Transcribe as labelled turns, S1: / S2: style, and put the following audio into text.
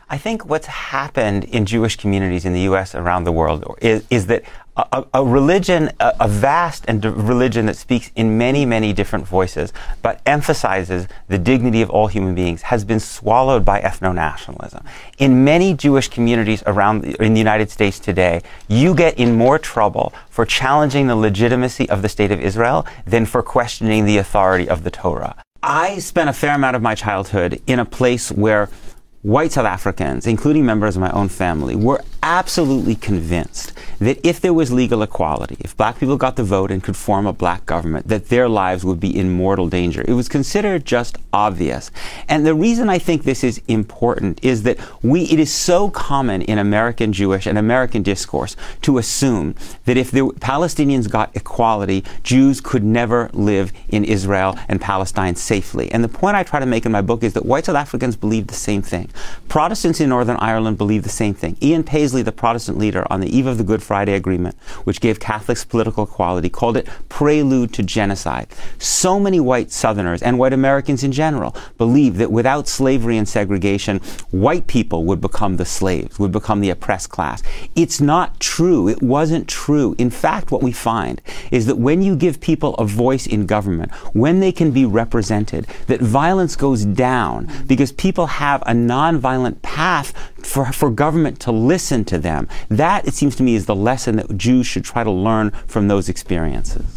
S1: I think what's happened in Jewish communities in the U.S. around the world is that a religion, a vast religion that speaks in many, many different voices, but emphasizes the dignity of all human beings, has been swallowed by ethno-nationalism. In many Jewish communities in the United States today, you get in more trouble for challenging the legitimacy of the State of Israel than for questioning the authority of the Torah. I spent a fair amount of my childhood in a place where white South Africans, including members of my own family, were absolutely convinced that if there was legal equality, if black people got the vote and could form a black government, that their lives would be in mortal danger. It was considered just obvious. And the reason I think this is important is that it is so common in American Jewish and American discourse to assume that if the Palestinians got equality, Jews could never live in Israel and Palestine safely. And the point I try to make in my book is that white South Africans believe the same thing. Protestants in Northern Ireland believe the same thing. Ian Paisley, the Protestant leader, on the eve of the Good Friday Agreement, which gave Catholics political equality, called it prelude to genocide. So many white Southerners and white Americans in general believe that without slavery and segregation, white people would become the slaves, would become the oppressed class. It's not true. It wasn't true. In fact, what we find is that when you give people a voice in government, when they can be represented, that violence goes down because people have a nonviolent path for government to listen to them. That, it seems to me, is the lesson that Jews should try to learn from those experiences.